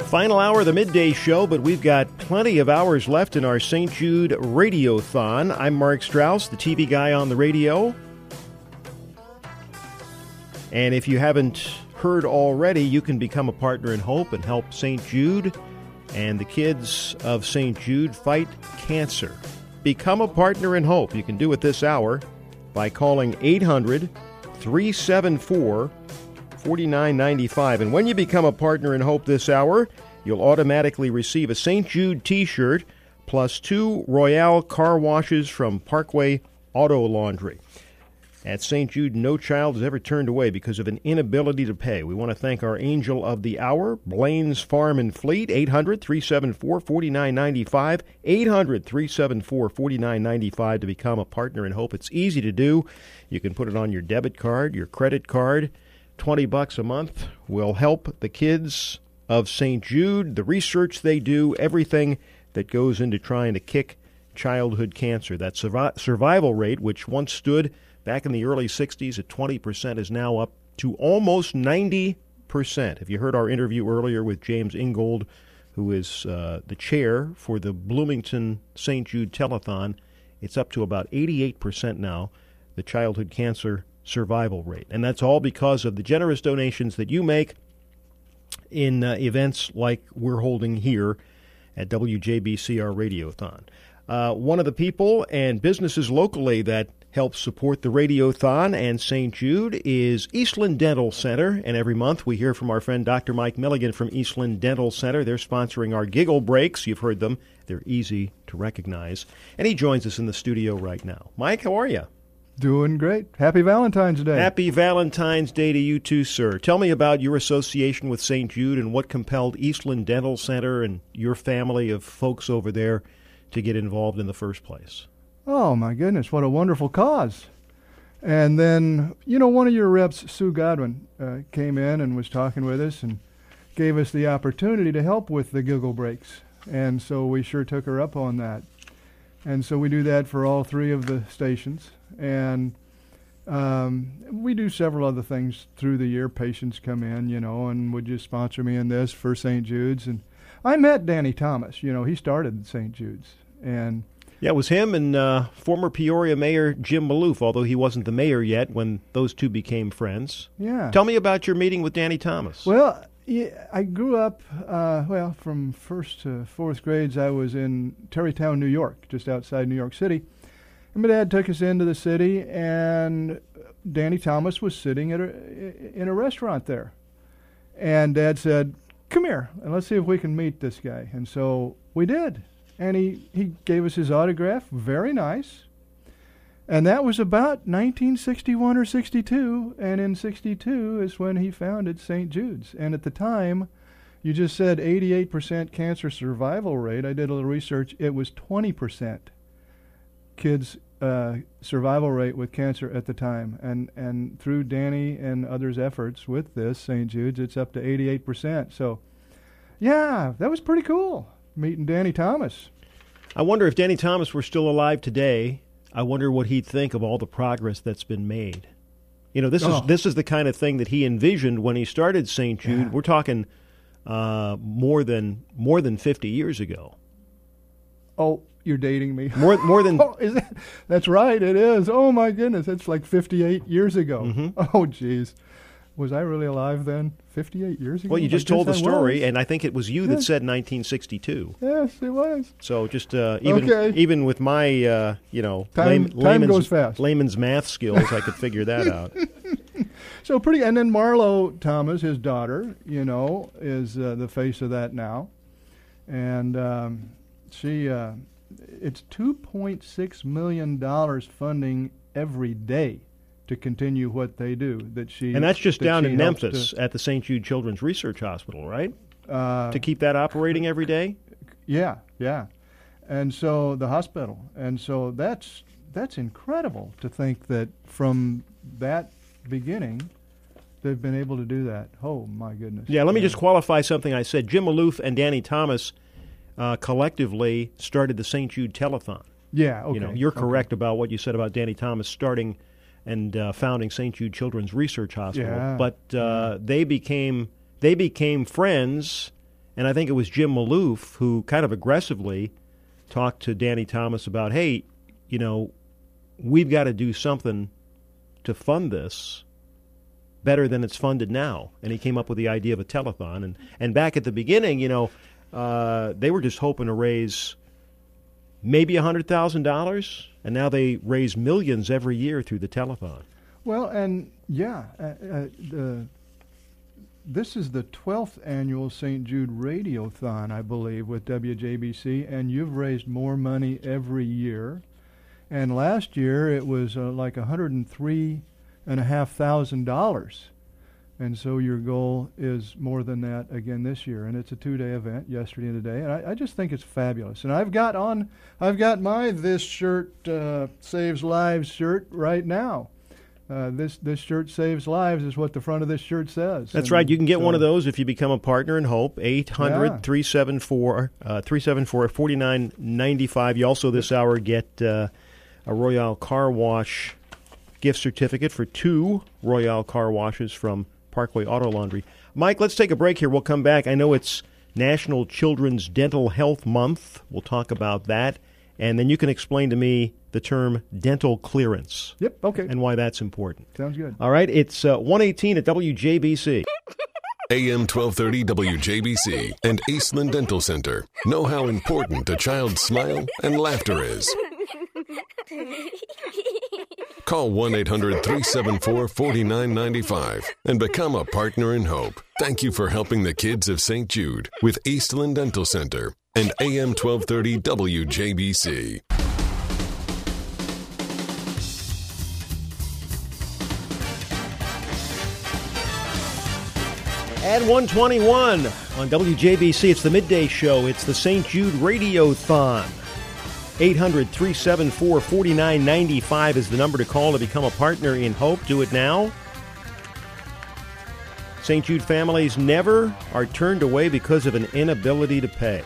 Final hour of the midday show, but we've got plenty of hours left in our St. Jude Radiothon. I'm Mark Strauss, the TV guy on the radio. And if you haven't heard already, you can become a partner in hope and help St. Jude and the kids of St. Jude fight cancer. Become a partner in hope. You can do it this hour by calling 800-374-4995. And when you become a partner in hope this hour, you'll automatically receive a St. Jude t-shirt plus 2 Royale car washes from Parkway Auto Laundry. At St. Jude, no child is ever turned away because of an inability to pay. We want to thank our angel of the hour, Blaine's Farm and Fleet, 800-374-4995, 800-374-4995 to become a partner in hope. It's easy to do. You can put it on your debit card, your credit card. $20 a month will help the kids of St. Jude, the research they do, everything that goes into trying to kick childhood cancer. That survival rate, which once stood back in the early 60s at 20%, is now up to almost 90%. If you heard our interview earlier with James Ingold, who is the chair for the Bloomington St. Jude Telethon, it's up to about 88% now, the childhood cancer survival rate. And that's all because of the generous donations that you make in events like we're holding here at WJBC, our Radiothon. One of the people and businesses locally that helps support the Radiothon and St. Jude is Eastland Dental Center, and every month we hear from our friend Dr. Mike Milligan from Eastland Dental Center. They're sponsoring our Giggle Breaks. You've heard them. They're easy to recognize. And he joins us in the studio right now. Mike, how are you? Doing great. Happy Valentine's Day. Happy Valentine's Day to you too, sir. Tell me about your association with St. Jude and what compelled Eastland Dental Center and your family of folks over there to get involved in the first place. Oh, my goodness, what a wonderful cause. And then, one of your reps, Sue Godwin, came in and was talking with us and gave us the opportunity to help with the Giggle Breaks. And so we sure took her up on that. And so we do that for all 3 of the stations. And we do several other things through the year. Patients come in, and would you sponsor me in this for St. Jude's? And I met Danny Thomas. He started St. Jude's. And yeah, it was him and former Peoria Mayor Jim Maloof, although he wasn't the mayor yet when those two became friends. Yeah. Tell me about your meeting with Danny Thomas. Well, yeah, I grew up, from 1st to 4th grades, I was in Tarrytown, New York, just outside New York City. And my dad took us into the city, and Danny Thomas was sitting in a restaurant there. And Dad said, "Come here, and let's see if we can meet this guy." And so we did. And he gave us his autograph, very nice. And that was about 1961 or 62, and in 62 is when he founded St. Jude's. And at the time, you just said 88% cancer survival rate. I did a little research. It was 20% kids' survival rate with cancer at the time. And through Danny and others' efforts with this, St. Jude's, it's up to 88%. So, yeah, that was pretty cool. Meeting Danny Thomas. I wonder if Danny Thomas were still alive today, I wonder what he'd think of all the progress that's been made. This is the kind of thing that he envisioned when he started St. Jude. Yeah. We're talking more than 50 years ago. Oh, you're dating me. More than That's right, it is. Oh my goodness, it's like 58 years ago. Mm-hmm. Oh geez. Was I really alive then? 58 years ago? Well, you just told the story, and I think it was you that said 1962. Yes, it was. So just even with my time goes fast. Layman's math skills, I could figure that out. So pretty, and then Marlo Thomas, his daughter, is the face of that now, and she it's $2.6 million funding every day to continue what they do. And that's just down in Memphis at the St. Jude Children's Research Hospital, right? To keep that operating every day? Yeah. And so the hospital. And so that's incredible to think that from that beginning they've been able to do that. Oh, my goodness. Yeah, let me just qualify something I said. Jim Maloof and Danny Thomas collectively started the St. Jude Telethon. Yeah, okay. You're correct about what you said about Danny Thomas starting and founding St. Jude Children's Research Hospital. Yeah. But they became friends And I think it was Jim Maloof who kind of aggressively talked to Danny Thomas about, hey, we've got to do something to fund this better than it's funded now. And he came up with the idea of a telethon. And back at the beginning, they were just hoping to raise maybe $100,000, and now they raise millions every year through the telethon. Well, and this is the 12th annual St. Jude Radiothon, I believe, with WJBC, and you've raised more money every year. And last year it was like $103,500. And so your goal is more than that again this year, and it's a 2-day event, yesterday and today, and I just think it's fabulous. And I've got my This Shirt Saves Lives shirt right now. This shirt saves lives is what the front of this shirt says. That's right. You can get one of those if you become a partner in Hope. 800-374-4995. You also this hour get a Royale Car Wash gift certificate for 2 Royale Car Washes from Parkway Auto Laundry. Mike, let's take a break here. We'll come back. I know it's National Children's Dental Health Month. We'll talk about that. And then you can explain to me the term dental clearance. Yep, okay. And why that's important. Sounds good. All right, it's 1:18 at WJBC. AM 1230 WJBC and Eastland Dental Center know how important a child's smile and laughter is. Call 1-800-374-4995 and become a partner in hope. Thank you for helping the kids of St. Jude with Eastland Dental Center and AM 1230 WJBC. At 1:21 on WJBC, it's the midday show. It's the St. Jude Radiothon. 800-374-4995 is the number to call to become a partner in Hope. Do it now. St. Jude families never are turned away because of an inability to pay.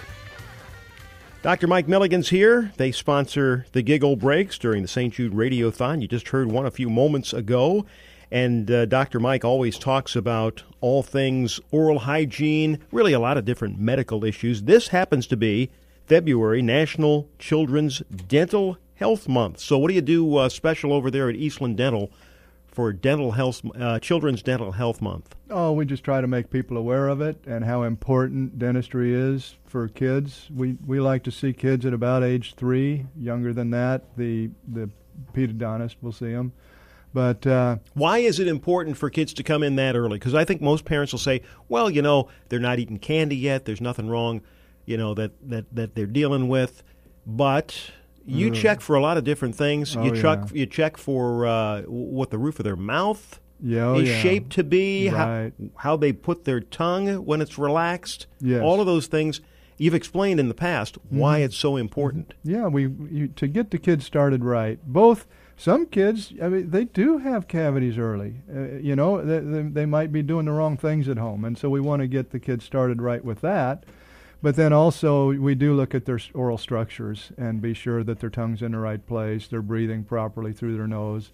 Dr. Mike Milligan's here. They sponsor the Giggle Breaks during the St. Jude Radiothon. You just heard one a few moments ago. And Dr. Mike always talks about all things oral hygiene, really a lot of different medical issues. This happens to be February, National Children's Dental Health Month. So what do you do special over there at Eastland Dental for Children's Dental Health Month? Oh, we just try to make people aware of it and how important dentistry is for kids. We like to see kids at about age 3. Younger than that, the pedodontist will see them. But why is it important for kids to come in that early? Because I think most parents will say, well, they're not eating candy yet. There's nothing wrong, that they're dealing with. But you check for a lot of different things. You check for what the roof of their mouth is shaped to be, right. how they put their tongue when it's relaxed. Yes. All of those things. You've explained in the past why it's so important. Yeah, to get the kids started right. Some kids, they do have cavities early. They might be doing the wrong things at home, and so we want to get the kids started right with that. But then also we do look at their oral structures and be sure that their tongue's in the right place, they're breathing properly through their nose,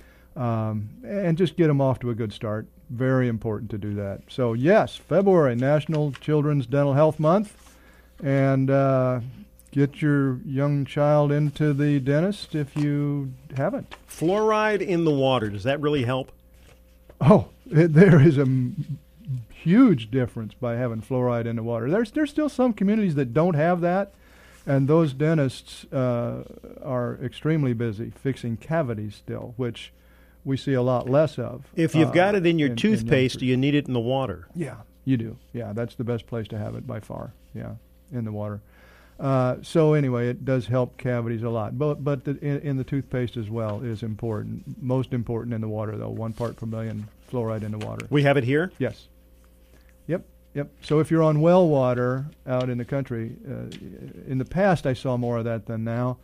and just get them off to a good start. Very important to do that. So yes, February, National Children's Dental Health Month, and get your young child into the dentist if you haven't. Fluoride in the water, does that really help? Oh, there is a huge difference by having fluoride in the water. There's still some communities that don't have that, and those dentists are extremely busy fixing cavities still, which we see a lot less of. If you've got it in your toothpaste, do you need it in the water? Yeah, you do. Yeah, that's the best place to have it by far. Yeah, in the water. So anyway, it does help cavities a lot, but in the toothpaste as well is important. Most important in the water, though, 1 part per million fluoride in the water. We have it here? Yes. Yep. So if you're on well water out in the country, in the past I saw more of that than now,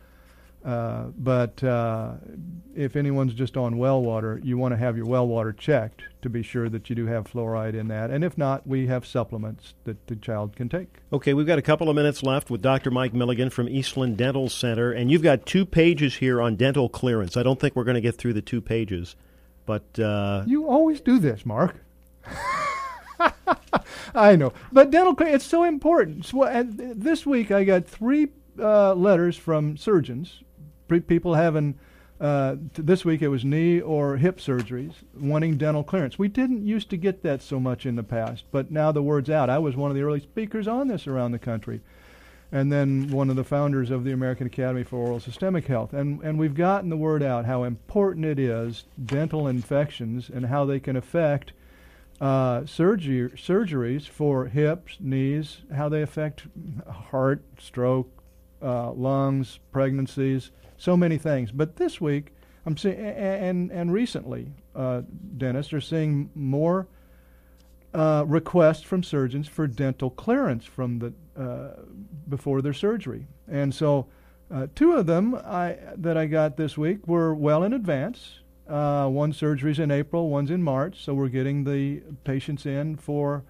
but if anyone's just on well water, you want to have your well water checked to be sure that you do have fluoride in that. And if not, we have supplements that the child can take. Okay, we've got a couple of minutes left with Dr. Mike Milligan from Eastland Dental Center, and you've got 2 pages here on dental clearance. I don't think we're going to get through the 2 pages, but... You always do this, Mark. I know. But dental care, it's so important. So, and this week I got 3 letters from surgeons, people having, this week it was knee or hip surgeries, wanting dental clearance. We didn't used to get that so much in the past, but now the word's out. I was one of the early speakers on this around the country, and then one of the founders of the American Academy for Oral Systemic Health. And we've gotten the word out how important it is, dental infections, and how they can affect surgeries for hips, knees, how they affect heart, stroke, lungs, pregnancies, so many things. But this week, I'm seeing, and recently, dentists are seeing more requests from surgeons for dental clearance from the before their surgery. And so, 2 of them that I got this week were well in advance. One surgery's in April, one's in March, so we're getting the patients in for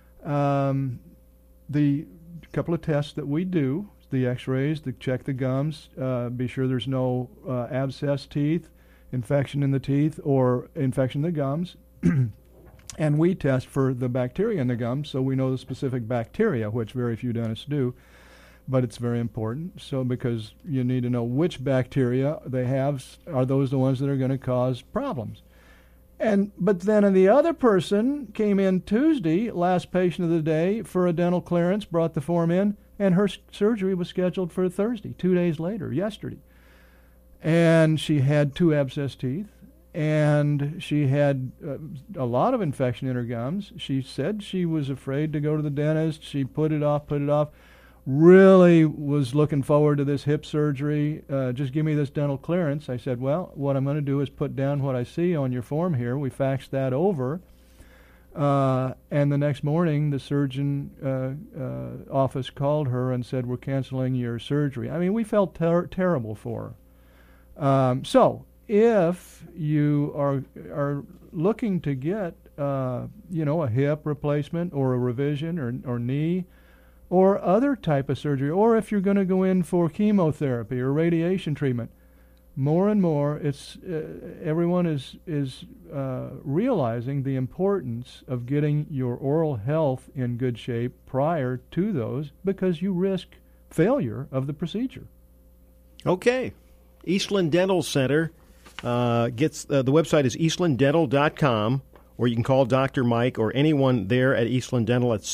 the couple of tests that we do, the x-rays, to check the gums, be sure there's no abscess teeth, infection in the teeth, or infection in the gums. And we test for the bacteria in the gums, so we know the specific bacteria, which very few dentists do. But it's very important, so because you need to know which bacteria they have, are those the ones that are going to cause problems. But then the other person came in Tuesday, last patient of the day, for a dental clearance, brought the form in, and her surgery was scheduled for Thursday, 2 days later, yesterday. And she had 2 abscess teeth, and she had a lot of infection in her gums. She said she was afraid to go to the dentist. She put it off. Really was looking forward to this hip surgery. Just give me this dental clearance. I said, well, what I'm going to do is put down what I see on your form here. We faxed that over. And the next morning, the surgeon office called her and said, we're canceling your surgery. I mean, we felt terrible for her. So if you are looking to get, a hip replacement or a revision or knee, or other type of surgery, or if you're going to go in for chemotherapy or radiation treatment, more and more, it's everyone is realizing the importance of getting your oral health in good shape prior to those, because you risk failure of the procedure. Okay, Eastland Dental Center gets the website is eastlanddental.com. Or you can call Dr. Mike or anyone there at Eastland Dental at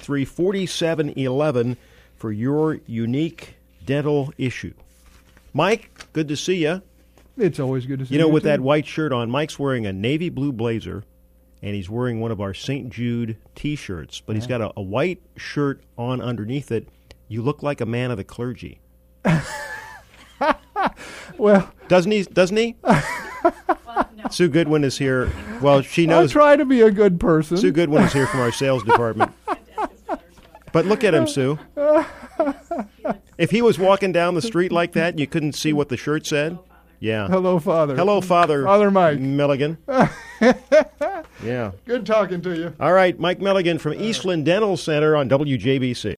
663-4711 for your unique dental issue. Mike, good to see you. It's always good to see you. You know, with too. that white shirt on, Mike's wearing a navy blue blazer, and he's wearing one of our St. Jude T-shirts. But he's got a white shirt on underneath it. You look like a man of the clergy. Well, doesn't he? Sue Goodwin is here. Well, she knows. I try to be a good person. Sue Goodwin is here from our sales department. But look at him, Sue. If he was walking down the street like that and you couldn't see what the shirt said, yeah. Hello, Father. Hello, Father. Father Mike Milligan. Yeah. Good talking to you. All right, Mike Milligan from Eastland Dental Center on WJBC.